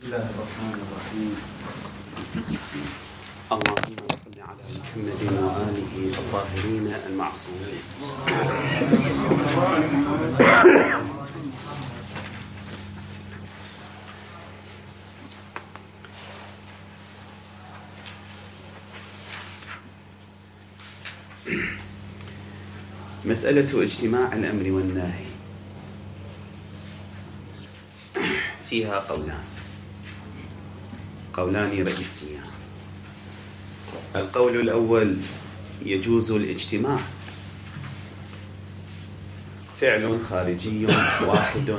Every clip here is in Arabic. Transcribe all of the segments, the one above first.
بسم الله الرحمن الرحيم. اللهم صل على محمد وآله الطاهرين المعصومين. مسألة اجتماع الأمر والنهي فيها قولان رئيسيان. القول الأول: يجوز الاجتماع، فعل خارجي واحد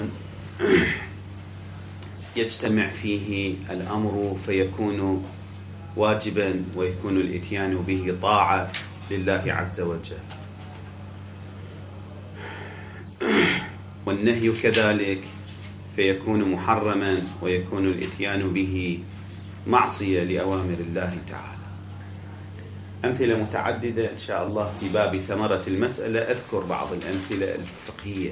يجتمع فيه الأمر فيكون واجبا ويكون الإتيان به طاعة لله عز وجل، والنهي كذلك فيكون محرما ويكون الإتيان به معصية لأوامر الله تعالى. أمثلة متعددة إن شاء الله في باب ثمرة المسألة. أذكر بعض الأمثلة الفقهية.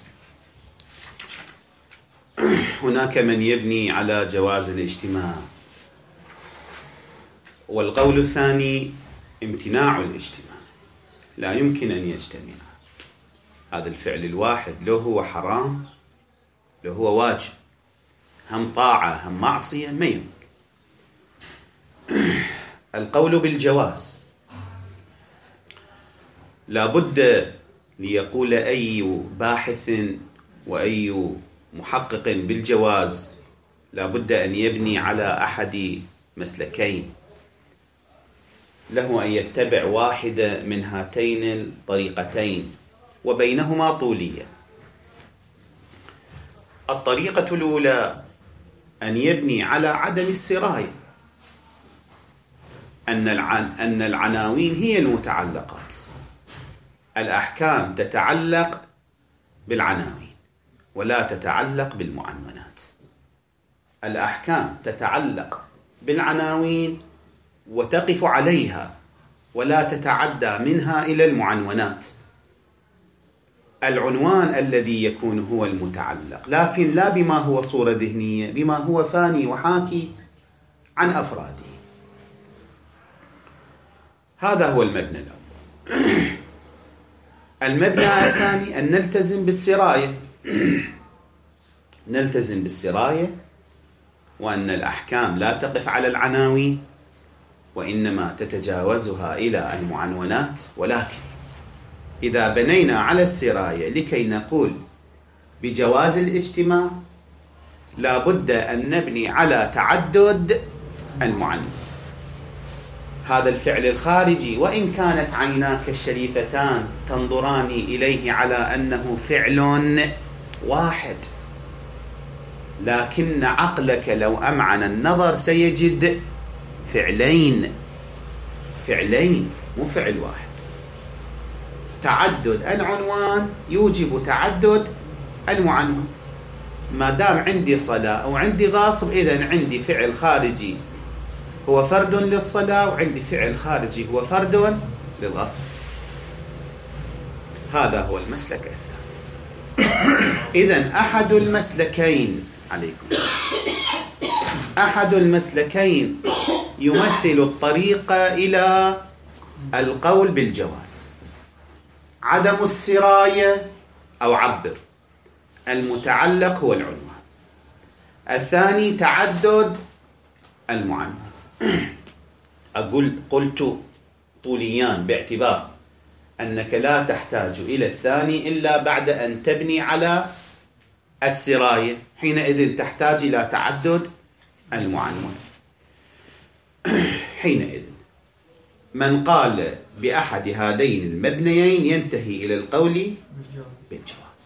هناك من يبني على جواز الاجتماع، والقول الثاني امتناع الاجتماع، لا يمكن أن يجتمع. هذا الفعل الواحد له هو حرام له هو واجب، هم طاعة هم معصية، ما يمكن. القول بالجواز لا بد ليقول أي باحث وأي محقق بالجواز لا بد أن يبني على أحد مسلكين، له أن يتبع واحدة من هاتين الطريقتين وبينهما طولية. الطريقة الأولى أن يبني على عدم السراية، أن العناوين هي المتعلقات، الأحكام تتعلق بالعناوين ولا تتعلق بالمعنونات. الأحكام تتعلق بالعناوين وتقف عليها ولا تتعدى منها إلى المعنونات. العنوان الذي يكون هو المتعلق، لكن لا بما هو صورة ذهنية، بما هو فاني وحاكي عن أفراده. هذا هو المبنى الأول. المبنى الثاني أن نلتزم بالسراية، نلتزم بالسراية، وأن الأحكام لا تقف على العناوين وإنما تتجاوزها إلى المعنونات. ولكن إذا بنينا على السراية لكي نقول بجواز الاجتماع لا بد أن نبني على تعدد المعنون. هذا الفعل الخارجي وإن كانت عيناك الشريفتان تنظران إليه على أنه فعل واحد، لكن عقلك لو أمعن النظر سيجد فعلين مو فعل واحد. تعدد العنوان يوجب تعدد المعنون. ما دام عندي صلاة أو عندي غاصب، إذن عندي فعل خارجي هو فرد للصلاة وعندي فعل خارجي هو فرد للغصب. هذا هو المسلك الثاني. إذن أحد المسلكين عليكم أحد المسلكين يمثل الطريق إلى القول بالجواز. عدم السراية أو عبر، المتعلق هو العنوان، الثاني تعدد المعنون. قلت طوليان باعتبار أنك لا تحتاج إلى الثاني إلا بعد أن تبني على السراية، حينئذ تحتاج إلى تعدد المعنون. حينئذ من قال بأحد هذين المبنيين ينتهي إلى القول بالجواز.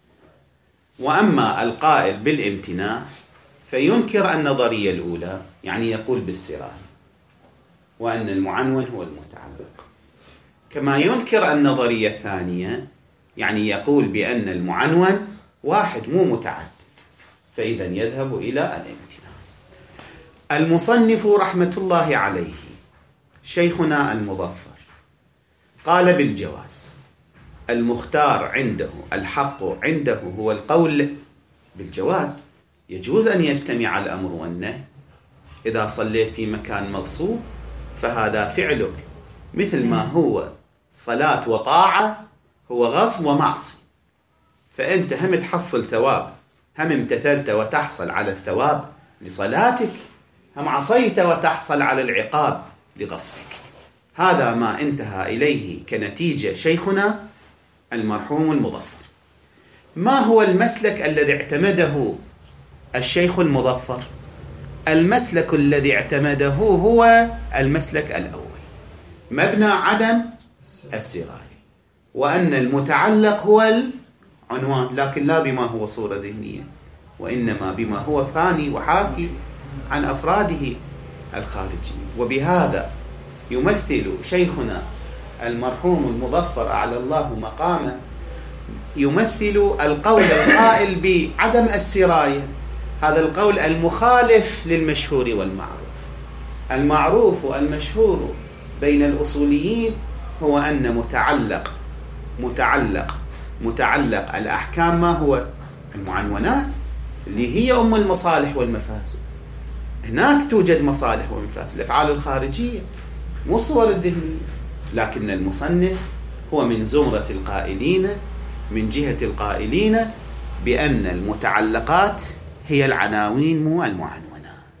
وأما القائل بالامتناع فينكر النظرية الأولى، يعني يقول بالسراية وأن المعنون هو المتعلق، كما ينكر النظرية الثانية، يعني يقول بأن المعنون واحد مو متعدد، فإذا يذهب إلى الامتناع. المصنف رحمة الله عليه شيخنا المظفر قال بالجواز. المختار عنده، الحق عنده هو القول بالجواز، يجوز أن يجتمع الأمر والنهي. إذا صليت في مكان مغصوب فهذا فعلك مثل ما هو صلاة وطاعة هو غصب ومعصية، فأنت هم تحصل ثواب، هم امتثلت وتحصل على الثواب لصلاتك، هم عصيت وتحصل على العقاب لغصبك. هذا ما انتهى إليه كنتيجة شيخنا المرحوم المظفر. ما هو المسلك الذي اعتمده الشيخ المظفر؟ المسلك الذي اعتمده هو المسلك الأول، مبنى عدم السراية، وأن المتعلق هو العنوان، لكن لا بما هو صورة ذهنية، وإنما بما هو ثاني وحاكي عن أفراده الخارجية. وبهذا يمثل شيخنا المرحوم المظفر أعلى الله مقامه، يمثل القول القائل بعدم السراية، هذا القول المخالف للمشهور والمعروف. المعروف والمشهور بين الأصوليين هو أن متعلق الأحكام ما هو؟ المعنونات، اللي هي أم المصالح والمفاسد. هناك توجد مصالح ومفاسد، الأفعال الخارجية مو الصور الذهنية. لكن المصنف هو من زمرة القائلين، من جهة القائلين بأن المتعلقات هي العناوين مو المعنونات.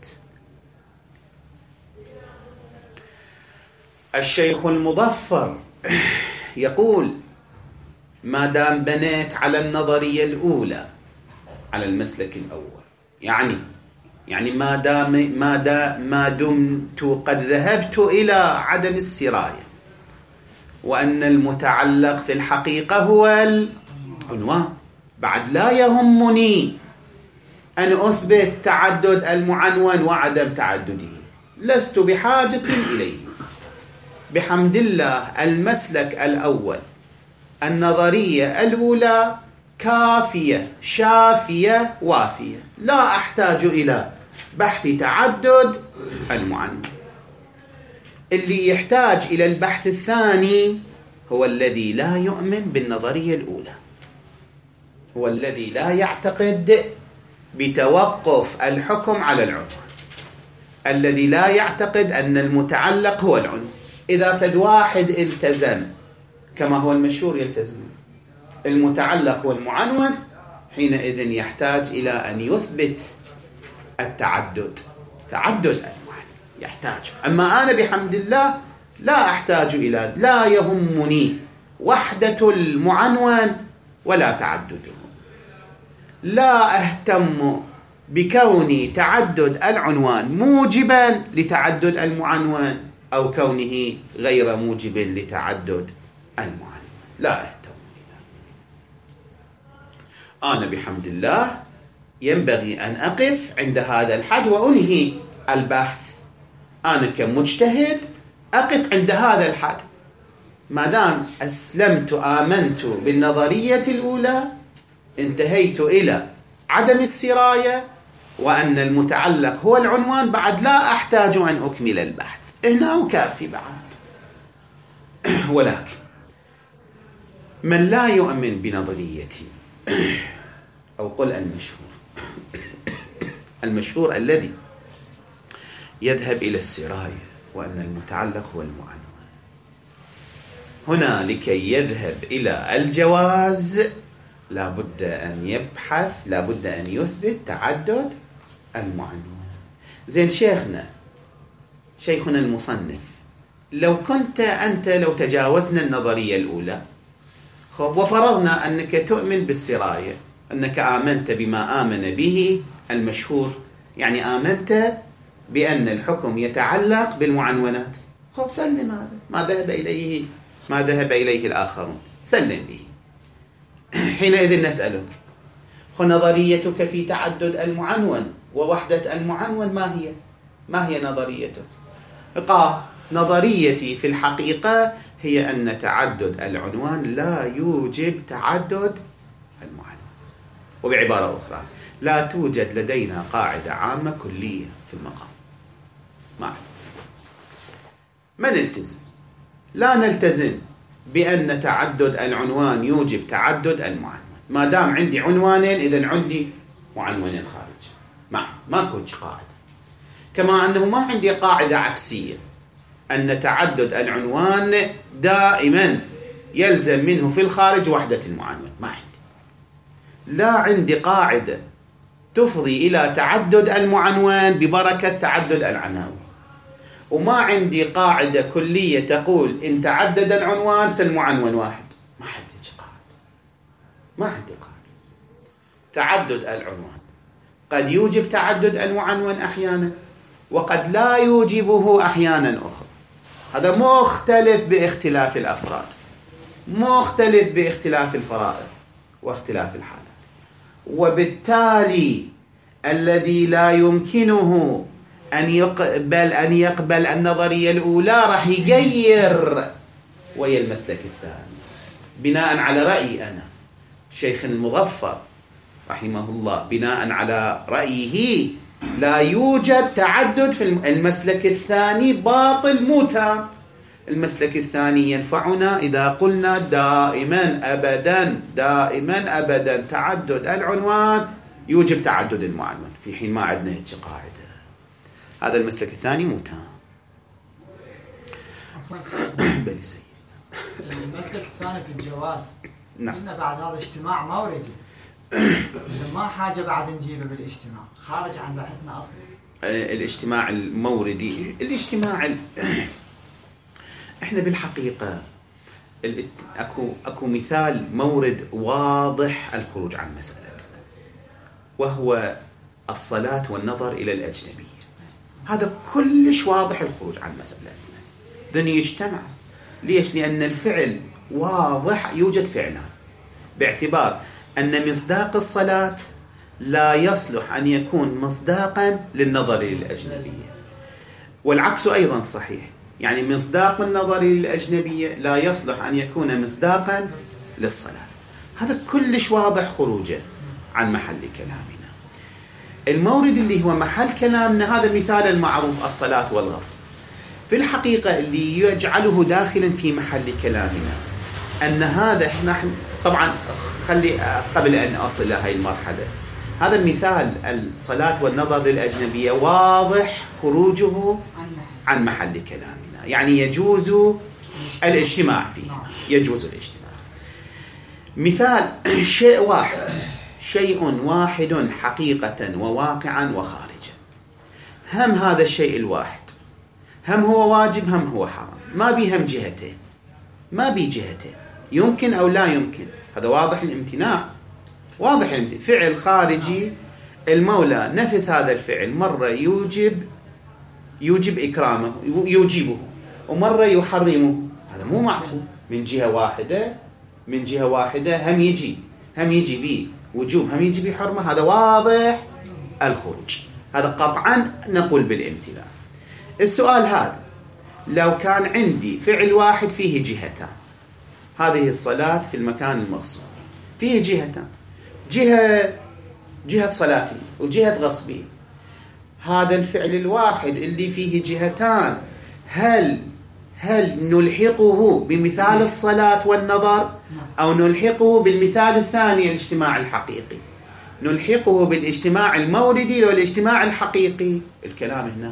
الشيخ المظفر يقول: ما دام بنيت على النظرية الأولى، على المسلك الأول، يعني ما دمت قد ذهبت إلى عدم السراية، وأن المتعلق في الحقيقة هو العنوان، بعد لا يهمني أن أثبت تعدد المعنون وعدم تعدده، لست بحاجة إليه. بحمد الله المسلك الأول، النظرية الأولى كافية شافية وافية، لا أحتاج إلى بحث تعدد المعنون. اللي يحتاج إلى البحث الثاني هو الذي لا يؤمن بالنظرية الأولى، هو الذي لا يعتقد بتوقف الحكم على العنوان، الذي لا يعتقد أن المتعلق هو العنوان. إذا فد واحد التزم كما هو المشهور يلتزم المتعلق هو المعنون، حينئذ يحتاج إلى أن يثبت التعدد، تعدد المعنى يحتاج. أما أنا بحمد الله لا أحتاج إلى، لا يهمني وحدة المعنون ولا تعدده، لا أهتم بكون تعدد العنوان موجبا لتعدد المعنون أو كونه غير موجب لتعدد المعنون، لا أهتم بذلك. أنا بحمد الله ينبغي أن أقف عند هذا الحد وأنهي البحث. أنا كمجتهد أقف عند هذا الحد، ما دام أسلمت آمنت بالنظرية الأولى، انتهيت إلى عدم السراية وأن المتعلق هو العنوان، بعد لا أحتاج أن أكمل البحث، هنا وكافي بعد. ولكن من لا يؤمن بنظريتي، أو قل المشهور الذي يذهب إلى السراية وأن المتعلق هو المعنون، هنا لكي يذهب إلى الجواز لا بد أن يبحث، لا بد أن يثبت تعدد المعنون. زين شيخنا المصنف، لو كنت أنت، لو تجاوزنا النظرية الأولى وفرضنا أنك تؤمن بالسراية، أنك آمنت بما آمن به المشهور، يعني آمنت بأن الحكم يتعلق بالمعنونات، سلم هذا ما ذهب إليه الآخرون، سلم به. حينئذ نسألك: نظريتك في تعدد المعنون ووحدة المعنون ما هي نظريتك؟ نظريتي في الحقيقة هي أن تعدد العنوان لا يوجب تعدد المعنون. وبعبارة أخرى، لا توجد لدينا قاعدة عامة كلية في المقام. ما نلتزم، لا نلتزم بأن تعدد العنوان يوجب تعدد المعنون. ما دام عندي عنوانين إذن عندي معنونين خارج. ماكو قاعدة. كما أنه ما عندي قاعدة عكسية أن تعدد العنوان دائما يلزم منه في الخارج وحدة المعنون، ما عندي. لا عندي قاعدة تفضي إلى تعدد المعنون ببركة تعدد العناوين، وما عندي قاعدة كلية تقول إن تعدد العنوان فالمعنون واحد. ما عندي قاعدة، ما عندي قاعدة. تعدد العنوان قد يوجب تعدد المعنون أحيانا، وقد لا يوجبه أحيانا أخرى. هذا مختلف باختلاف الأفراد، مختلف باختلاف الفرائض واختلاف الحالات. وبالتالي الذي لا يمكنه أن يقبل النظرية الأولى راح يغير ويا المسلك الثاني بناء على رأيي أنا. شيخ المظفر رحمه الله بناء على رأيه لا يوجد تعدد في المسلك الثاني، باطل مو تام. المسلك الثاني ينفعنا إذا قلنا دائما أبدا تعدد العنوان يوجب تعدد المعنون، في حين ما عندنا هيك قاعدة. هذا المسلك الثاني مو تام. بلي سيد. المسلك الثاني في الجواز، نعم، قلنا بعد هذا اجتماع موردي ما حاجة بعد نجيبه بالاجتماع، خارج عن بحثنا أصلا. الاجتماع الموردي، احنا بالحقيقة اكو مثال مورد واضح الخروج عن مسألة، وهو الصلاة والنظر إلى الأجنبية. هذا كلش واضح الخروج عن مسألة. ذن يجتمع. ليش؟ لأن الفعل واضح، يوجد فعلان، باعتبار أن مصداق الصلاة لا يصلح أن يكون مصداقا للنظر للأجنبية، والعكس أيضا صحيح. يعني مصداق النظر للأجنبية لا يصلح أن يكون مصداقا للصلاة. هذا كلش واضح خروجه عن محل كلامنا. المورد اللي هو محل كلامنا هذا المثال المعروف، الصلاة والغصب. في الحقيقة اللي يجعله داخلا في محل كلامنا أن هذا احنا طبعا خلي قبل أن أصل إلى هاي المرحلة، هذا المثال الصلاة والنظر للأجنبية واضح خروجه عن محل كلامنا، يعني يجوز الاجتماع فيه، يجوز الاجتماع. مثال شيء واحد حقيقة وواقعا وخارجا. هم هذا الشيء الواحد هم هو واجب هم هو حرام، ما بيهم جهتين، ما بي جهتين، يمكن أو لا يمكن. هذا واضح الامتناع، واضح الامتناع. فعل خارجي المولى نفس هذا الفعل، مرة يوجب إكرامه يوجبه، ومرة يحرمه. هذا مو معقول. من جهة واحدة هم يجي بيه وجوب، هم يجي بيه حرمة. هذا واضح الخروج، هذا قطعا نقول بالامتناع. السؤال هذا لو كان عندي فعل واحد فيه جهتان، هذه الصلاة في المكان المغصوب فيه جهتان، جهة صلاتي وجهة غصبي. هذا الفعل الواحد اللي فيه جهتان هل نلحقه بمثال الصلاة والنظر، أو نلحقه بالمثال الثاني الاجتماع الحقيقي؟ نلحقه بالاجتماع الموردي أو الاجتماع الحقيقي؟ الكلام هنا.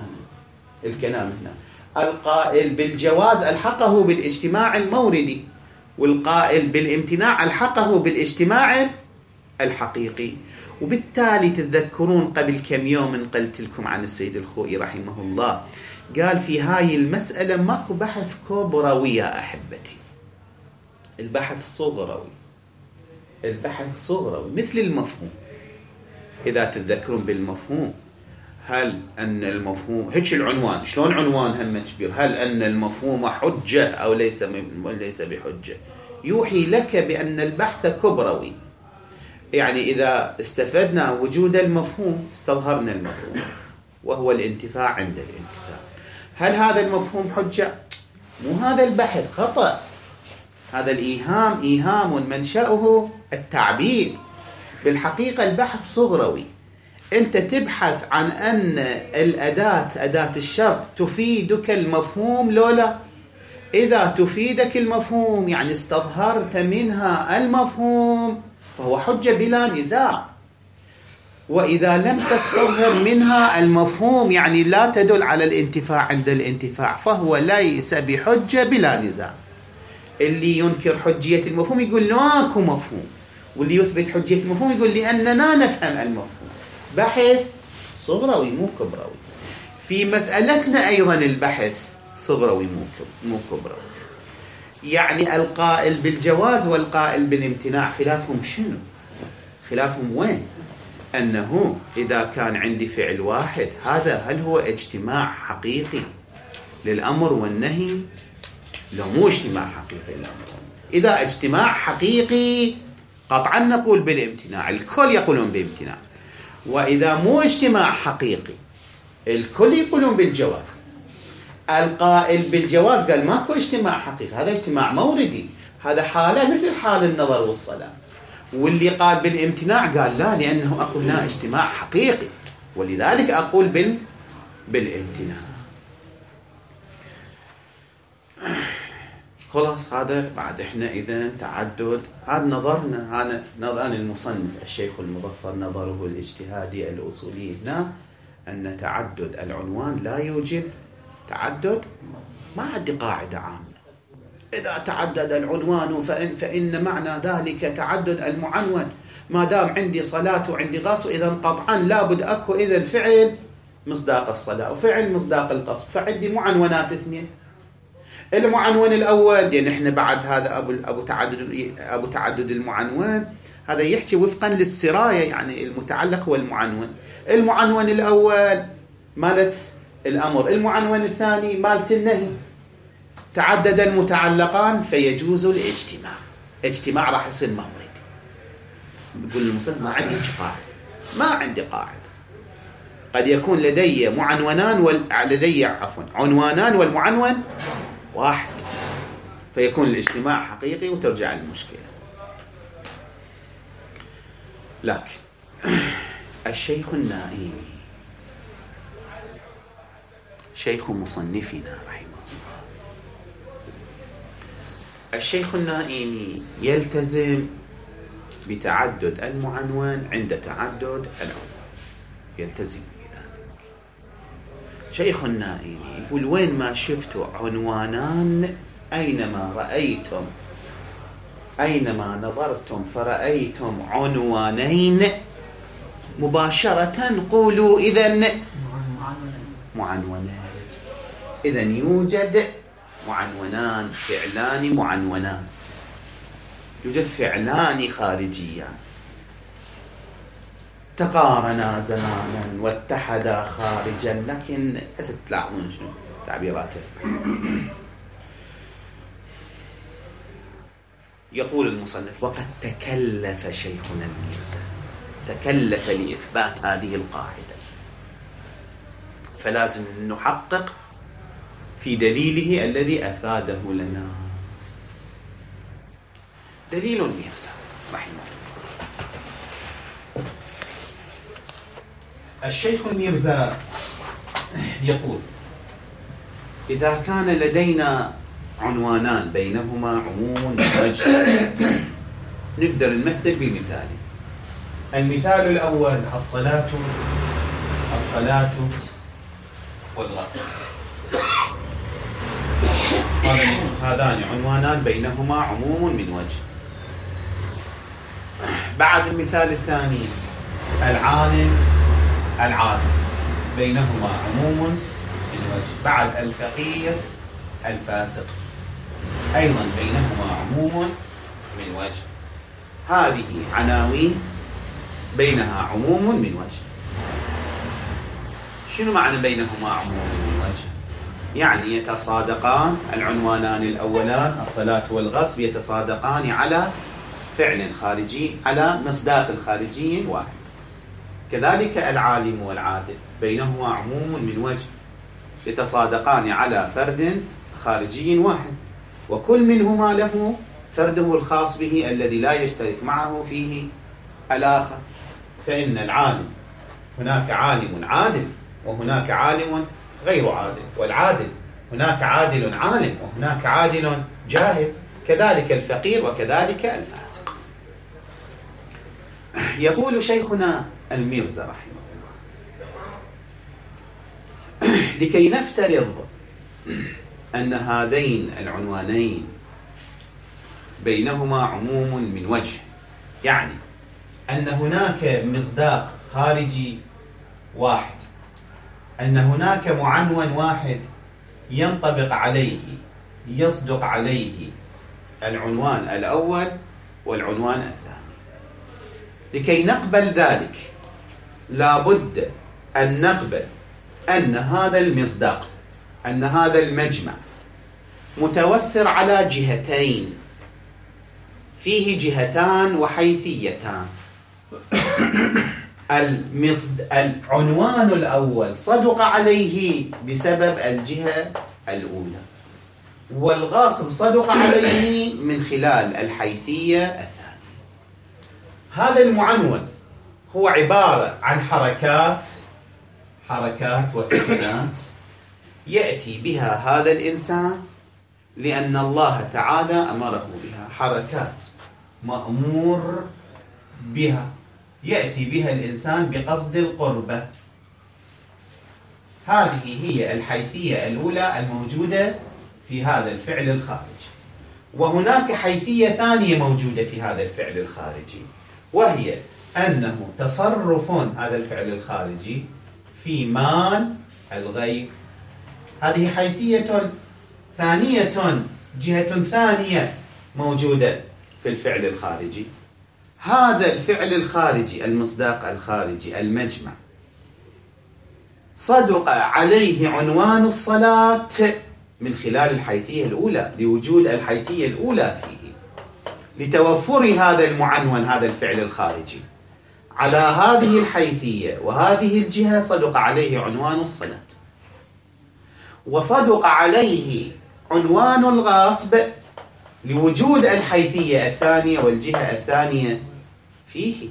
القائل بالجواز ألحقه بالاجتماع الموردي، والقائل بالامتناع ألحقه بالاجتماع الحقيقي. وبالتالي تتذكرون قبل كم يوم قلت لكم عن السيد الخوئي رحمه الله، قال في هاي المسألة ماكو بحث كبروي يا أحبتي، البحث صغروي مثل المفهوم. إذا تتذكرون بالمفهوم، هل أن المفهوم هيك العنوان، شلون عنوان هم كبير، هل أن المفهوم حجة أو ليس بحجة، يوحي لك بأن البحث كبروي. يعني إذا استفدنا وجود المفهوم استظهرنا المفهوم، وهو الانتفاع عند الانتفاع. هل هذا المفهوم حجة؟ مو هذا البحث، خطأ. هذا الإيهام إيهام منشأه التعبير. بالحقيقة البحث صغروي. أنت تبحث عن أن أداة الشرط تفيدك المفهوم لولا. إذا تفيدك المفهوم يعني استظهرت منها المفهوم، فهو حجة بلا نزاع. وإذا لم تستظهر منها المفهوم يعني لا تدل على الانتفاع عند الانتفاع فهو ليس بحجة بلا نزاع. اللي ينكر حجية المفهوم يقول ماكو مفهوم، واللي يثبت حجية المفهوم يقول لأننا نفهم المفهوم. بحث صغروي مو كبروي. في مسألتنا أيضا البحث صغروي مو كبروي. يعني القائل بالجواز والقائل بالامتناع خلافهم شنو؟ خلافهم وين؟ أنه إذا كان عندي فعل واحد هذا هل هو اجتماع حقيقي للأمر والنهي؟ لو مو اجتماع حقيقي للأمر. إذا اجتماع حقيقي قطعا نقول بالامتناع، الكل يقولون بالامتناع. وإذا مو اجتماع حقيقي الكل يقولون بالجواز. القائل بالجواز قال ماكو اجتماع حقيقي، هذا اجتماع موردي، هذا حالة مثل حال النظر والصلاة. واللي قال بالامتناع قال لا، لأنه أكو هنا اجتماع حقيقي ولذلك أقول بالامتناع. خلاص هذا بعد احنا إذا تعدد هذا نظرنا. هذا نظر المصنف الشيخ المظفر نظره الاجتهادي الأصولي هنا أن تعدد العنوان لا يوجب تعدد. ما عندي قاعدة عامة إذا تعدد العنوان فإن معنى ذلك تعدد المعنون. ما دام عندي صلاة وعندي غصب إذا قطعا لابد أكو إذن فعل مصداق الصلاة وفعل مصداق القصد، فعندي معنونات اثنين. المعنون الأول يعني إحنا بعد هذا أبو تعدد المعنون هذا يحكي وفقا للسراية، يعني المتعلق والمعنون. المعنون الأول مالت الأمر، المعنون الثاني مالت النهي. تعدد المتعلقان فيجوز الاجتماع. اجتماع راح يصير مورد. يقول المصنف ما عندي قاعدة، ما عندي قاعدة. قد يكون لدي معنونان عنوانان والمعنون واحد، فيكون الاجتماع حقيقي وترجع المشكلة. لكن الشيخ النائيني شيخ مصنفنا رحمه الله، الشيخ النائيني يلتزم بتعدد المعنون عند تعدد العنوان، يلتزم بذلك. شيخ النائيني يقول وين ما شفتوا عنوانان أينما نظرتم فرأيتم عنوانين مباشرة قولوا إذن معنونان. إذن يوجد معنونان، فعلان معنونان، يوجد فعلان خارجيان تقارنا زمانا واتحدا خارجا. لكن تلاحظون شنو تعبيراته. يقول المصنف وقد تكلف شيخنا الميرزا، تكلف لإثبات هذه القاعدة، فلازم نحقق في دليله الذي أفاده لنا. دليل الميرزا رحمه الله. الشيخ الميرزا يقول إذا كان لدينا عنوانان بينهما عموم وجه نقدر نمثل بمثال. المثال الأول الصلاة والغسل، هذان عنوانان بينهما عموم من وجه. بعد المثال الثاني العالم بينهما عموم من وجه. بعد الفقير الفاسق أيضا بينهما عموم من وجه. هذه عناوين بينها عموم من وجه. شنو معنى بينهما عموم من وجه؟ يعني يتصادقان العنوانان الأولان الصلاة والغصب يتصادقان على فعل خارجي، على مصداق خارجي واحد. كذلك العالم والعادل بينهما عموم من وجه، يتصادقان على فرد خارجي واحد، وكل منهما له فرده الخاص به الذي لا يشترك معه فيه الآخر. فإن العالم هناك عالم عادل وهناك عالم غير عادل، والعادل هناك عادل عالم وهناك عادل جاهل، كذلك الفقير وكذلك الفاسق. يقول شيخنا الميرزا رحمه الله. لكي نفترض أن هذين العنوانين بينهما عموم من وجه، يعني أن هناك مصداق خارجي واحد، أن هناك معنون واحد ينطبق عليه يصدق عليه العنوان الأول والعنوان الثاني. لكي نقبل ذلك لابد أن نقبل أن هذا المصداق، أن هذا المجمع متوفر على جهتين، فيه جهتان وحيثيتان. العنوان الأول صدق عليه بسبب الجهة الأولى، والغاصب صدق عليه من خلال الحيثية الثانية. هذا المعنون هو عبارة عن حركات وسكنات يأتي بها هذا الإنسان لأن الله تعالى أمره بها، حركات مأمور بها يأتي بها الإنسان بقصد القربة. هذه هي الحيثية الأولى الموجودة في هذا الفعل الخارجي. وهناك حيثية ثانية موجودة في هذا الفعل الخارجي، وهي أنه تصرف هذا الفعل الخارجي في مال الغير. هذه حيثية ثانية، جهة ثانية موجودة في الفعل الخارجي. هذا الفعل الخارجي، المصداق الخارجي، المجمع، صدق عليه عنوان الصلاة من خلال الحيثية الأولى، لوجود الحيثية الأولى فيه، لتوفر هذا المعنون، هذا الفعل الخارجي على هذه الحيثية وهذه الجهة صدق عليه عنوان الصلاة. وصدق عليه عنوان الغاصب لوجود الحيثية الثانية والجهة الثانية فيه.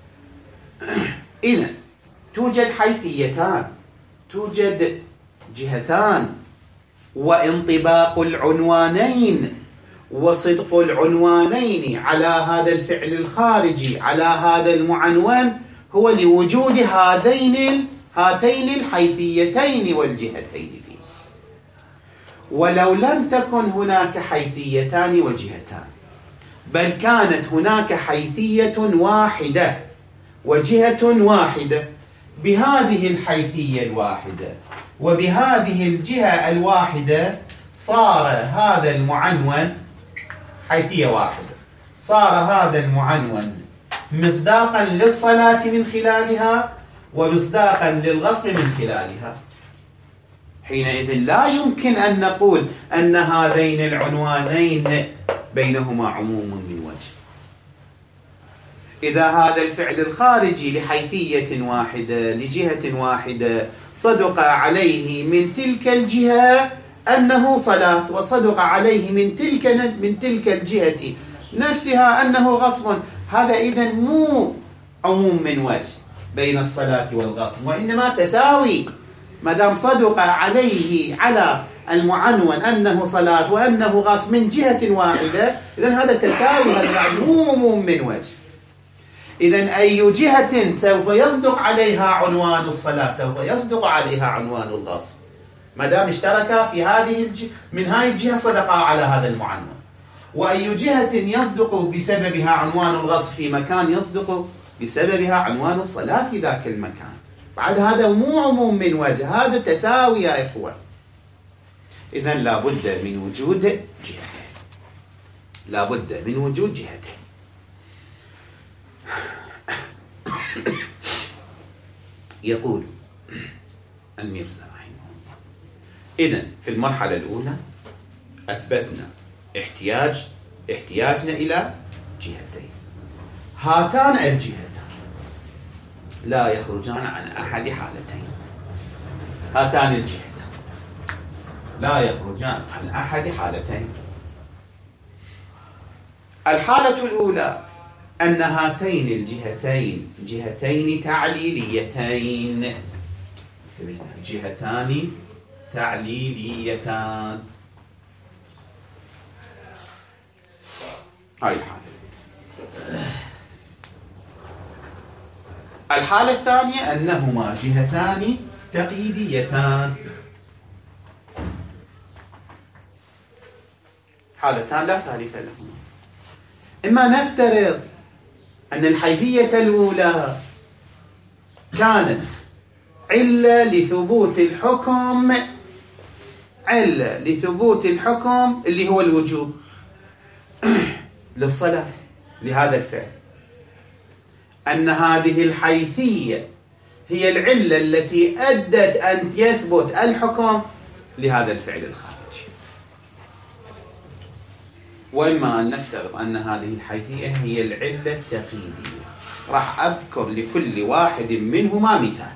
إذن توجد حيثيتان، توجد جهتان، وانطباق العنوانين وصدق العنوانين على هذا الفعل الخارجي، على هذا المعنون، هو لوجود هاتين الحيثيتين والجهتين فيه. ولو لم تكن هناك حيثيتان وجهتان، بل كانت هناك حيثية واحدة وجهة واحدة، بهذه الحيثية الواحدة وبهذه الجهة الواحدة صار هذا المعنون حيثية واحدة، صار هذا المعنون مصداقا للصلاة من خلالها ومصداقا للغصب من خلالها. حينئذ لا يمكن أن نقول أن هذين العنوانين بينهما عموم من وجه. إذا هذا الفعل الخارجي لحيثية واحدة لجهة واحدة صدق عليه من تلك الجهة أنه صلاة، وصدق عليه من تلك الجهة نفسها أنه غصب، هذا إذن مو عموم من وجه بين الصلاة والغصب، وإنما تساوي. ما دام صدق على المعنون أنه صلاة وأنه غصب من جهة واحدة، إذن هذا تساوي، هذا عموم من وجه. إذن أي جهة سوف يصدق عليها عنوان الصلاة سوف يصدق عليها عنوان الغصب، ما دام اشتركا في هذه من هذه الجهة صدقا على هذا المعنون. وأي جهة يصدق بسببها عنوان الغصب في مكان يصدق بسببها عنوان الصلاة في ذاك المكان. بعد هذا مو عموم من وجه، هذا تساوي يا إخوة. إذن لابد من وجود جهتين، لابد من وجود جهتين. يقول الميرزا رحمه الله: إذن في المرحلة الأولى أثبتنا احتياجنا إلى جهتين. هاتان الجهتان لا يخرجان عن أحد حالتين. هاتان الجهتان لا يخرجان عن أحد حالتين. الحالة الأولى أن هاتين الجهتين جهتين تعليليتين، جهتان تعليليتان. هاي الحالة. الحالة الثانية أنهما جهتان تقييديتان. حالتان لا ثالث لهما. إما نفترض أن الحيثية الأولى كانت علة لثبوت الحكم اللي هو الوجوب للصلاة لهذا الفعل، أن هذه الحيثية هي العلة التي أدت أن يثبت الحكم لهذا الفعل الخارجي. وإما أن نفترض أن هذه الحيثية هي العلة التقييدية. راح أذكر لكل واحد منهما مثال.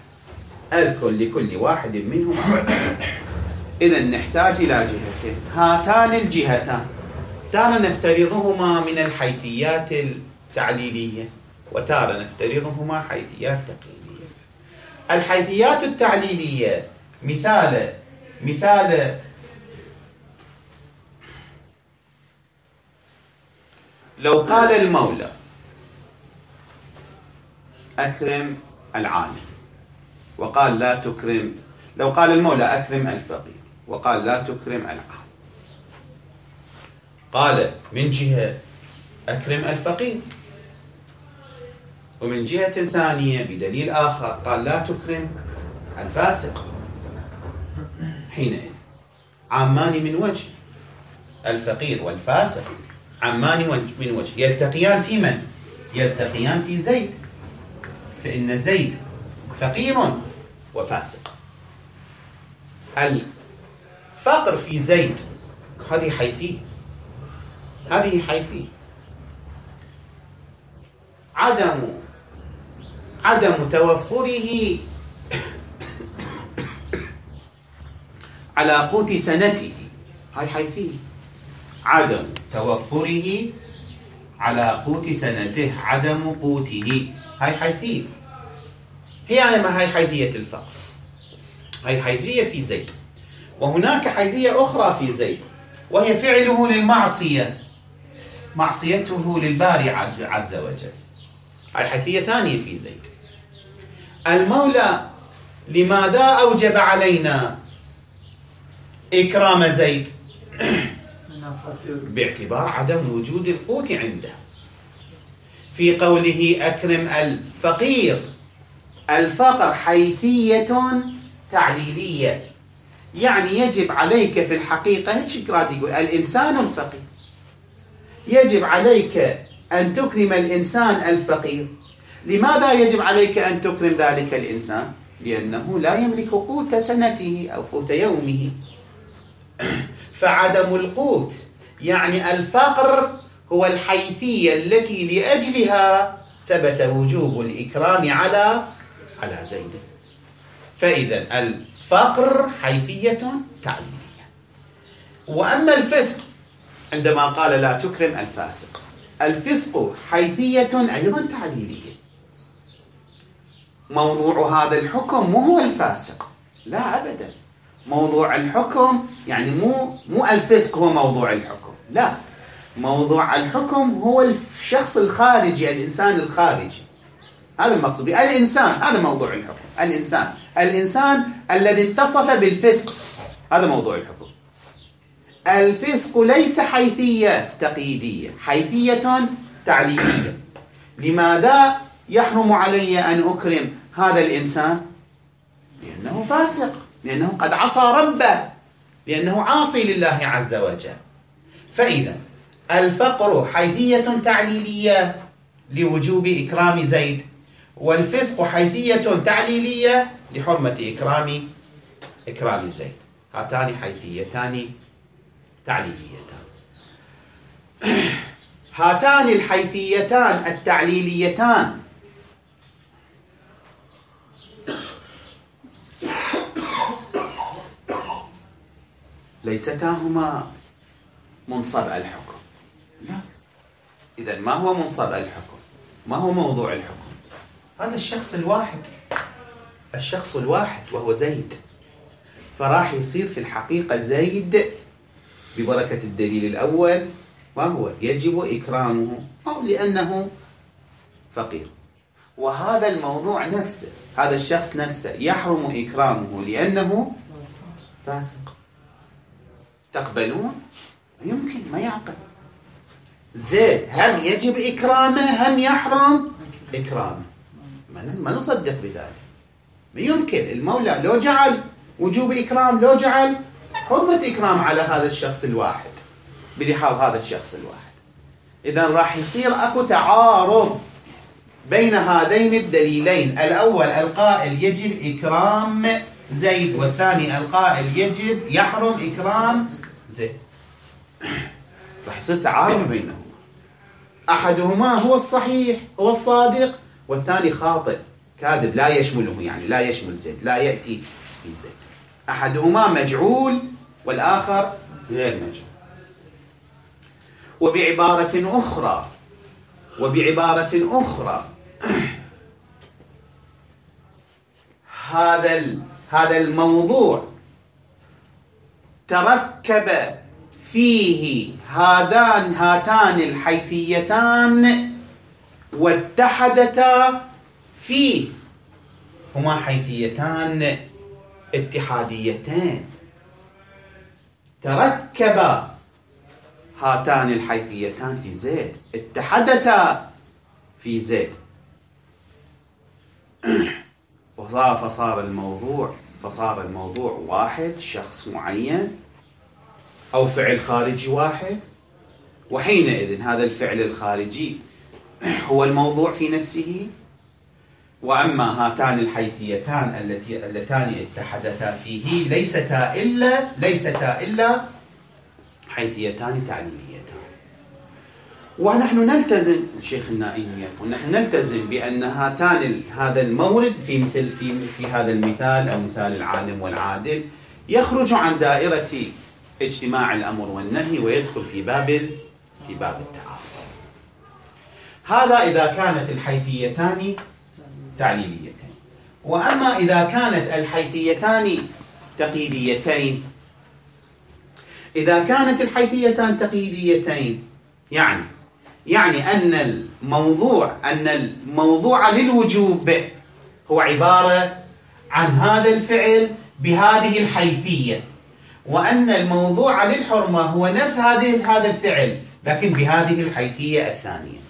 إذن نحتاج إلى جهتين. هاتان الجهتان تارة نفترضهما من الحيثيات التعليلية، وتارة نفترضهما حيثيات تقييدية. الحيثيات التعليلية مثال لو قال المولى أكرم العالم وقال لا تكرم، لو قال المولى أكرم الفقير وقال لا تكرم العالم، قال من جهة أكرم الفقير، ومن جهة ثانية بدليل آخر قال لا تكرم الفاسق. حينئذ عامان من وجه، الفقير والفاسق عامان من وجه، يلتقيان في من؟ يلتقيان في زيد، فإن زيد فقير وفاسق. الفقر في زيد هذه حيثية. عدم توفره على قوت سنته هاي حيثية. عدم توفره على قوت سنته، عدم قوته هاي حيثية. هاي حيثية الفقر، هاي حيثية في زيد. وهناك حيثية أخرى في زيد وهي فعله للمعصية، معصيته للباري عز وجل، هاي حيثية ثانية في زيد. المولى لماذا أوجب علينا إكرام زيد؟ باعتبار عدم وجود القوت عنده. في قوله أكرم الفقير، الفقر حيثية تعليلية، يعني يجب عليك في الحقيقة يقول الإنسان الفقير، يجب عليك أن تكرم الإنسان الفقير. لماذا يجب عليك أن تكرم ذلك الإنسان؟ لأنه لا يملك قوت سنته أو قوت يومه. فعدم القوت يعني الفقر هو الحيثية التي لأجلها ثبت وجوب الإكرام على زيد. فإذا الفقر حيثية تعليلية. وأما الفسق عندما قال لا تكرم الفاسق، الفسق حيثية أيضا تعليلية. موضوع هذا الحكم مو هو الفاسق، لا أبدا. موضوع الحكم يعني مو الفسق هو موضوع الحكم، لا، موضوع الحكم هو الشخص الخارجي، الإنسان الخارجي. هذا المقصود، الإنسان، هذا موضوع الحكم. الإنسان الذي اتصف بالفسق، هذا موضوع الحكم. الفسق ليس حيثية تقييدية، حيثية تعليلية. لماذا يحرم علي أن أكرم هذا الإنسان؟ لأنه فاسق، لأنه قد عصى ربه، لأنه عاصي لله عز وجل. فإذا الفقر حيثية تعليلية لوجوب إكرام زيد، والفسق حيثية تعليلية لحرمة إكرام زيد. هاتان حيثيتان تعليليتان. هاتان الحيثيتان التعليليتان ليستا هما منصب الحكم، لا. إذن ما هو منصب الحكم؟ ما هو موضوع الحكم؟ هذا الشخص الواحد وهو زيد. فراح يصير في الحقيقة زيد ببركة الدليل الأول، وهو يجب إكرامه أو لأنه فقير، وهذا الموضوع نفسه، هذا الشخص نفسه يحرم إكرامه لأنه فاسق. تقبلون؟ يمكن ما يعقل. زيد هم يجب إكرامه هم يحرم إكرامه، ما نصدق بذلك. ما يمكن. المولى لو جعل وجوب إكرام، لو جعل حرمة إكرام على هذا الشخص الواحد بلحاظ هذا الشخص الواحد. إذن راح يصير أكو تعارض بين هذين الدليلين، الأول القائل يجب إكرام زيد، والثاني القائل يجب يحرم إكرام زيد. راح يصير تعارض بينهما، أحدهما هو الصحيح هو الصادق، والثاني خاطئ كاذب لا يشمله، يعني لا يشمل زيد، لا يأتي في زيد. أحدهما مجعول والآخر غير مجعول. وبعبارة أخرى هذا الموضوع تركب فيه هاتان الحيثيتان واتحدتا فيه، هما حيثيتان اتحاديتين. تركب هاتان الحيثيتان في زيد، اتحدتا في زيد، فصار الموضوع واحد، شخص معين أو فعل خارجي واحد. وحينئذ هذا الفعل الخارجي هو الموضوع في نفسه، وأما هاتان الحيثيتان اللتان اتحدتا فيه ليستا إلا حيثيتان تعليليتان. ونحن نلتزم، الشيخ النائمي يقول نحن نلتزم بأن هذا المورد في هذا المثال أو مثال العالم والعادل يخرج عن دائرة اجتماع الأمر والنهي ويدخل في باب التعارض. هذا إذا كانت الحيثيتان تعليليتين. وأما إذا كانت الحيثيتان تقييديتين، إذا كانت الحيثيتان تقييديتين يعني أن الموضوع للوجوب هو عبارة عن هذا الفعل بهذه الحيثية، وأن الموضوع للحرمة هو نفس هذا الفعل لكن بهذه الحيثية الثانية.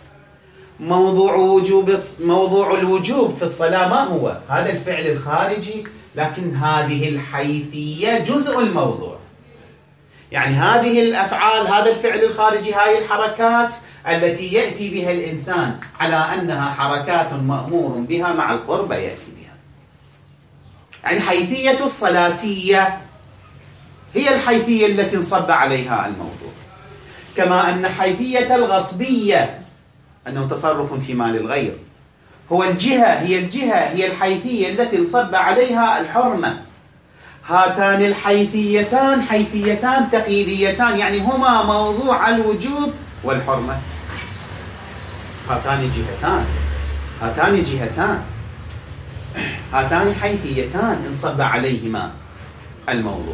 موضوع الوجوب في الصلاة ما هو؟ هذا الفعل الخارجي، لكن هذه الحيثية جزء الموضوع. يعني هذه الأفعال، هذا الفعل الخارجي، هاي الحركات التي يأتي بها الإنسان على أنها حركات مأمور بها مع القرب يأتي بها. يعني حيثية الصلاتية هي الحيثية التي انصب عليها الموضوع، كما أن حيثية الغصبية أنه تصرف في مال الغير هي الحيثية التي انصب عليها الحرمة. هاتان الحيثيتان حيثيتان تقييديتان، يعني هما موضوع الوجوب والحرمة. هاتان جهتان هاتان حيثيتان انصب عليهما الموضوع.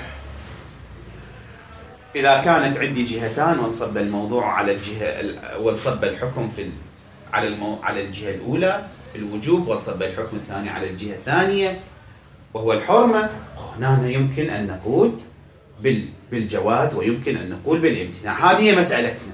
إذا كانت عندي جهتان وانصب الموضوع على الجهة، وانصب الحكم على الجهة الأولى الوجوب، وانصب الحكم الثاني على الجهة الثانية وهو الحرمة، هنا يمكن أن نقول بالجواز ويمكن أن نقول بالامتناع. هذه مسألتنا.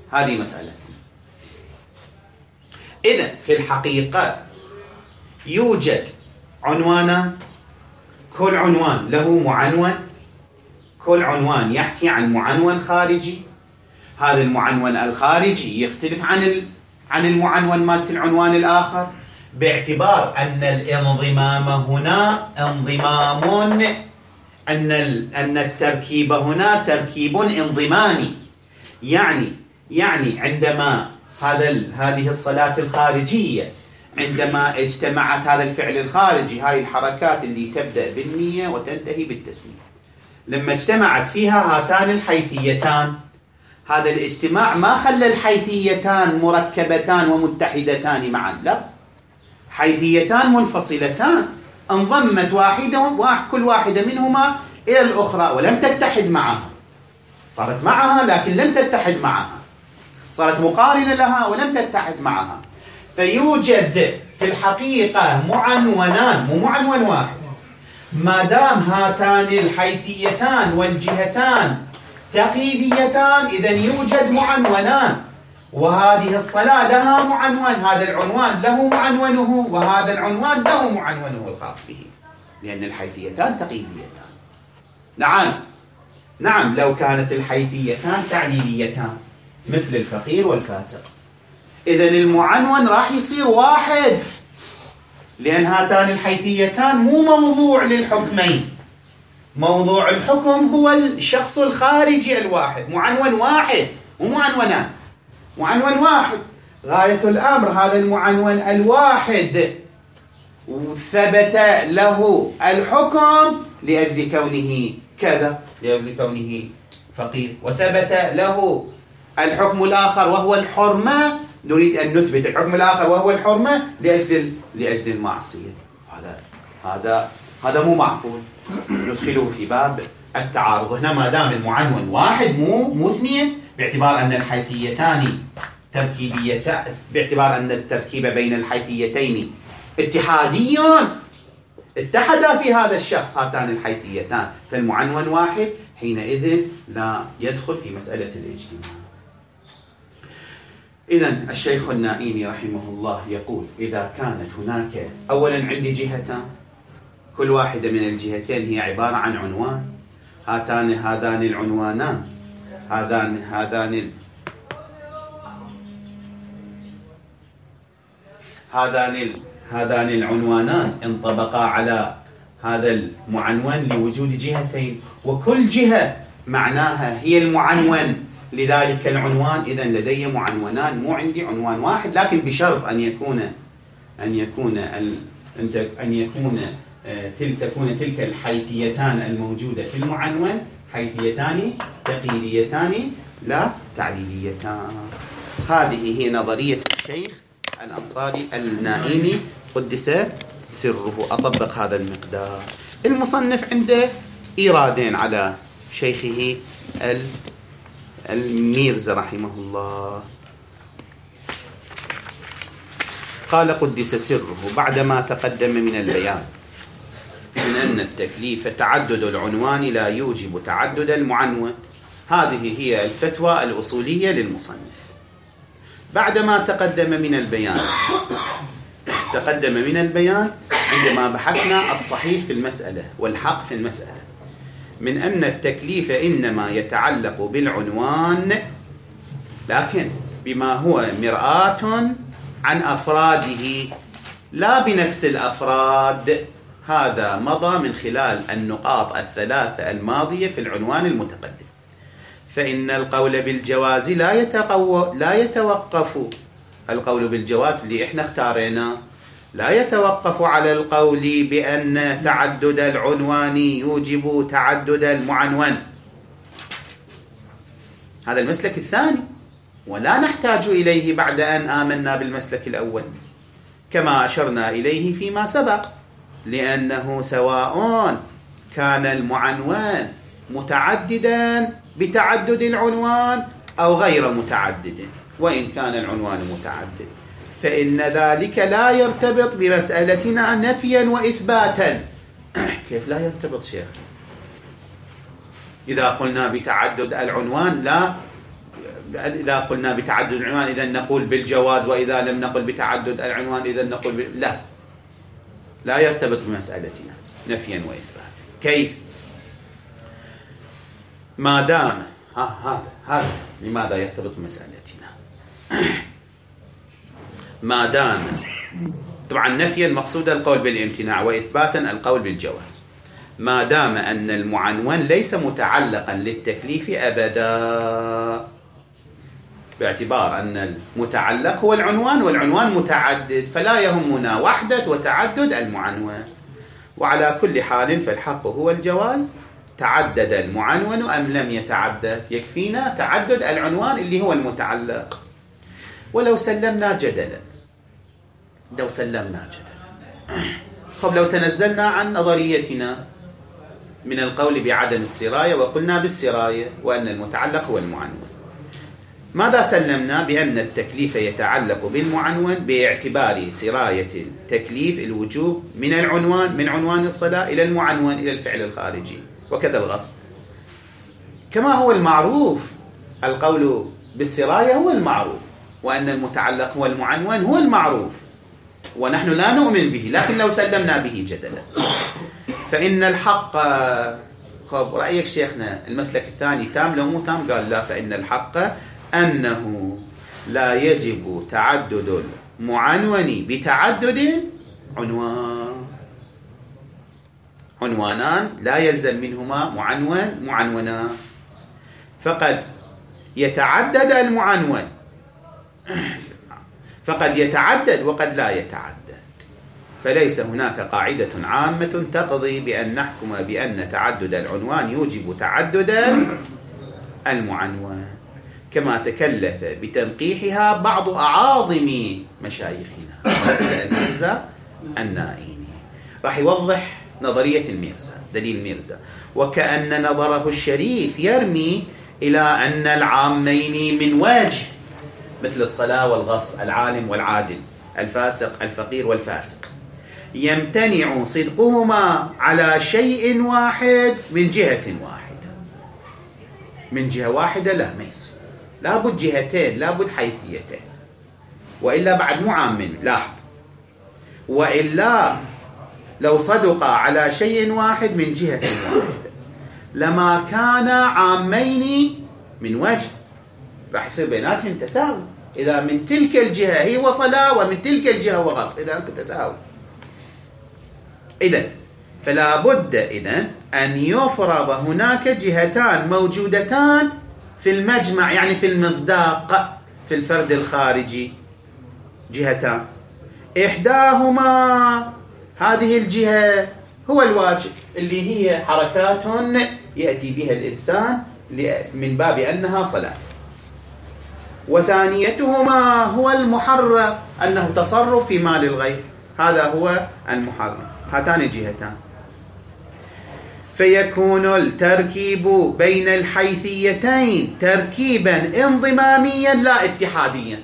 إذن في الحقيقة يوجد عنوانان، كل عنوان له معنون، كل عنوان يحكي عن معنون خارجي. هذا المعنون الخارجي يختلف عن المعنون مالت العنوان الآخر، باعتبار أن الانضمام هنا انضمام، أن التركيب هنا تركيب انضمامي. يعني عندما هذه الصلاة الخارجية، عندما اجتمعت هذا الفعل الخارجي، هاي الحركات اللي تبدأ بالنية وتنتهي بالتسليم، لما اجتمعت فيها هاتان الحيثيتان، هذا الاجتماع ما خلى الحيثيتان مركبتان ومتحدتان معا، لا، حيثيتان منفصلتان انضمت كل واحدة منهما إلى الأخرى ولم تتحد معها. صارت معها لكن لم تتحد معها، صارت مقارنة لها ولم تتحد معها. فيوجد في الحقيقة معنونان، مو معنون واحد. ما دام هاتان الحيثيتان والجهتان تقييديتان، إذن يوجد معنونان، وهذه الصلاة لها معنون، هذا العنوان له معنونه، وهذا العنوان له معنونه الخاص به، لأن الحيثيتان تقييديتان. نعم لو كانت الحيثيتان تعليليتان مثل الفقير والفاسق، إذن المعنون راح يصير واحد، لأن هاتان الحيثيتان مو موضوع للحكمين، موضوع الحكم هو الشخص الخارجي الواحد، معنون واحد ومعنونان، معنون واحد. غاية الأمر هذا المعنون الواحد ثبت له الحكم لأجل كونه كذا، لأجل كونه فقير، وثبت له الحكم الآخر وهو الحرمة، نريد أن نثبت الحكم الآخر وهو الحرمة لأجل المعصية. هذا مو معقول، ندخله في باب التعارض. هنا ما دام المعنون واحد مو اثنين، باعتبار أن الحيثيتان تركيبيتان، باعتبار أن التركيب بين الحيثيتين اتحادي، اتحدا في هذا الشخص هاتان الحيثيتان، فالمعنون واحد، حينئذ لا يدخل في مسألة الاجتماع. إذن الشيخ النائيني رحمه الله يقول: إذا كانت هناك أولا عندي جهتان، كل واحدة من الجهتين هي عبارة عن عنوان، هذان العنوانان، هذان العنوانان انطبقا على هذا المعنون لوجود جهتين، وكل جهة معناها هي المعنون لذلك العنوان. إذن لدي معنونان، مو عندي عنوان واحد، لكن بشرط تكون تلك الحيثيتان الموجودة في المعنون حيثيتان تقييديتان لا تعليليتان. هذه هي نظرية الشيخ الأنصاري النائيني قدس سره. أطبق هذا المقدار. المصنف عنده إيرادين على شيخه الميرزا رحمه الله. قال قدس سره: بعدما تقدم من البيان من أن التكليف تعدد العنوان لا يوجب تعدد المعنون. هذه هي الفتوى الأصولية للمصنف. بعدما تقدم من البيان عندما بحثنا الصحيح في المسألة والحق في المسألة، من أن التكليف إنما يتعلق بالعنوان، لكن بما هو مرآة عن أفراده لا بنفس الأفراد. هذا مضى من خلال النقاط الثلاثة الماضية في العنوان المتقدم. فإن القول بالجواز لا يتوقف القول بالجواز اللي احنا اختاريناه لا يتوقف على القول بأن تعدد العنوان يوجب تعدد المعنون. هذا المسلك الثاني، ولا نحتاج إليه بعد أن آمنا بالمسلك الأول كما أشرنا إليه فيما سبق، لأنه سواء كان المعنون متعددا بتعدد العنوان أو غير متعدد، وإن كان العنوان متعدد فإن ذلك لا يرتبط بمسألتنا نفيا وإثباتا. كيف لا يرتبط شيخ؟ إذا قلنا بتعدد العنوان إذا نقول بالجواز، وإذا لم نقل بتعدد العنوان إذا نقول لا يرتبط بمسألتنا نفيا وإثباتا. كيف؟ ما دام هذا لماذا يرتبط بمسألتنا؟ ما دام طبعا نفيا مقصود القول بالامتناع، وإثباتا القول بالجواز. ما دام أن المعنون ليس متعلقا للتكليف أبدا، باعتبار أن المتعلق هو العنوان والعنوان متعدد، فلا يهمنا وحدة وتعدد المعنون. وعلى كل حال فالحق هو الجواز، تعدد المعنون أم لم يتعدد، يكفينا تعدد العنوان اللي هو المتعلق. ولو سلمنا جدلا طب لو تنزلنا عن نظريتنا من القول بعدم السراية وقلنا بالسراية وأن المتعلق هو المعنون، ماذا سلمنا؟ بأن التكليف يتعلق بالمعنون باعتبار سراية تكليف الوجوب من عنوان الصلاة إلى المعنون إلى الفعل الخارجي، وكذا الغصب. كما هو المعروف القول بالسراية هو المعروف، وأن المتعلق هو المعنون هو المعروف، ونحن لا نؤمن به، لكن لو سلمنا به جدلا فإن الحق. خب رأيك شيخنا المسلك الثاني تام لو مو تام؟ قال لا، فإن الحق أنه لا يجب تعدد المعنون بتعدد عنوانان لا يلزم منهما معنونان، فقد يتعدد المعنون، فقد يتعدد وقد لا يتعدد، فليس هناك قاعدة عامة تقضي بأن نحكم بأن تعدد العنوان يوجب تعدد المعنون، كما تكلف بتنقيحها بعض أعاظم مشايخنا الميرزا النائيني. راح يوضح نظرية الميرزا، دليل الميرزا، وكأن نظره الشريف يرمي إلى أن العامين من وجه، مثل الصلاة والغصب، العالم والعادل، الفاسق الفقير والفاسق، يمتنع صدقهما على شيء واحد من جهة واحدة. من جهة واحدة لا، ما يصير، لابد جهتين، لابد حيثيتين، وإلا بعد مو عام. لاحظ، وإلا لو صدق على شيء واحد من جهة واحدة لما كان عامين من وجه، راح يصير بيناتهم تساوي. إذا من تلك الجهة هي وصلاة ومن تلك الجهة هو غصب، إذا أنكم تساوي. إذن فلا بد أن يفرض هناك جهتان موجودتان في المجمع، يعني في المصداق، في الفرد الخارجي جهتان، إحداهما هذه الجهة هو الواجب، اللي هي حركات يأتي بها الإنسان من باب أنها صلاة، وثانيتهما هو المحرم، أنه تصرف في مال الغير، هذا هو المحرم. هاتان الجهتان، فيكون التركيب بين الحيثيتين تركيبا انضماميا لا اتحاديا.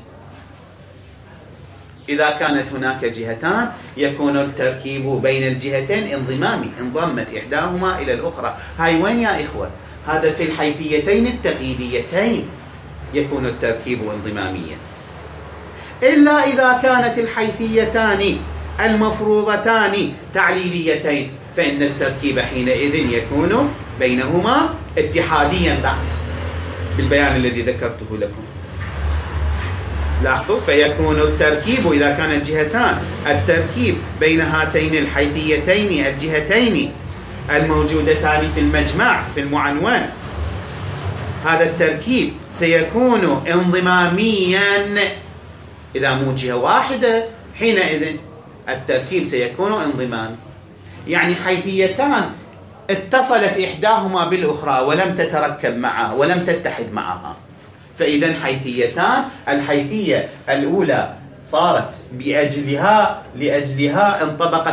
إذا كانت هناك جهتان يكون التركيب بين الجهتين انضمامي، انضمت إحداهما إلى الأخرى. هاي وين يا إخوة؟ هذا في الحيثيتين التقييديتين يكون التركيب انضماميا، إلا إذا كانت الحيثيتان المفروضتان تعليليتين، فإن التركيب حينئذ يكون بينهما اتحاديا بعد بالبيان الذي ذكرته لكم. لاحظوا، فيكون التركيب إذا كانت جهتان، التركيب بين هاتين الحيثيتين الجهتين الموجودتان في المجمع في المعنون، هذا التركيب سيكون انضماميا. إذا مو جهة واحدة حينئذ التركيب سيكون انضمامي، يعني حيثيتان اتصلت إحداهما بالأخرى ولم تتركب معها ولم تتحد معها، فإذا حيثيتان، الحيثية الأولى صارت لأجلها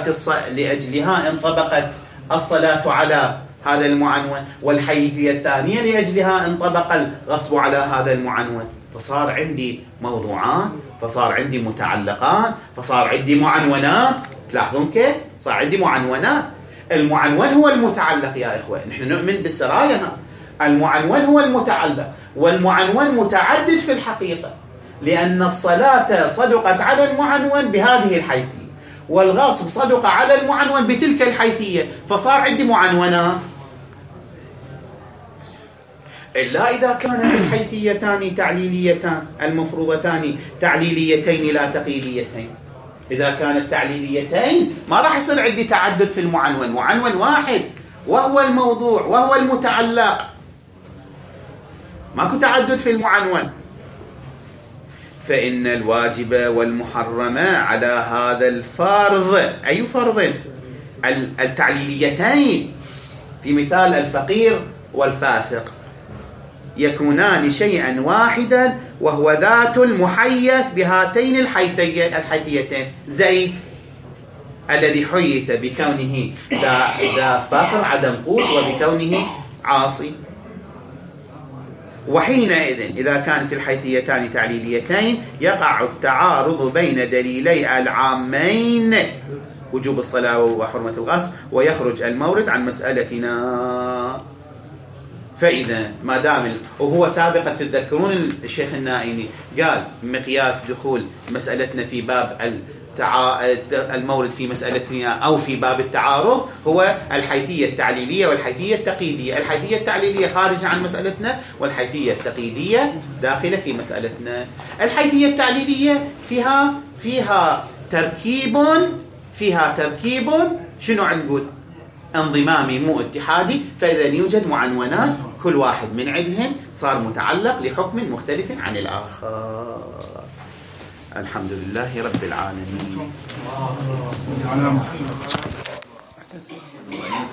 انطبقت الصلاة على هذا المعنون، والحيثية الثانية لأجلها انطبق الغصب على هذا المعنون، فصار عندي موضوعان، فصار عندي متعلقان، فصار عندي معنونان. تلاحظون كيف؟ صار عندي معنونان. المعنون هو المتعلق يا إخوة، نحن نؤمن بالسرايا، المعنون هو المتعلق، والمعنون متعدد في الحقيقة، لأن الصلاة صدقت على المعنون بهذه الحيثية، والغصب صدق على المعنون بتلك الحيثية، فصار عندي معنونان. إلا إذا كانت الحيثيتان تعليليتان، المفروضتان تعليليتين لا تقييديتين. إذا كانت تعليليتين ما راح يصير عندي تعدد في المعنون، معنون واحد وهو الموضوع وهو المتعلق، ماكو تعدد في المعنون. فإن الواجب والمحرم على هذا الفرض، أي فرض؟ التعليليتين، في مثال الفقير والفاسق، يكونان شيئا واحدا، وهو ذات المحيث بهاتين الحيثيتين. زيد الذي حيث بكونه ذا فقر عدم قوت، وبكونه عاصي. وحينئذ إذا كانت الحيثيتان تعليليتين يقع التعارض بين دليلي العامين وجوب الصلاة وحرمة الغسل، ويخرج المورد عن مسألتنا. فإذا ما دام وهو سابقا تتذكرون الشيخ النائني قال مقياس دخول مسألتنا في باب المورد في مسألتنا أو في باب التعارض هو الحيثية التعليلية والحيثية التقييدية. الحيثية التعليلية خارجة عن مسألتنا، والحيثية التقييدية داخلة في مسألتنا. الحيثية التعليلية فيها تركيب شنو نقول؟ انضمامي مو اتحادي، فإذا يوجد معنونات كل واحد من عندهن صار متعلق لحكم مختلف عن الآخر. الحمد لله رب العالمين.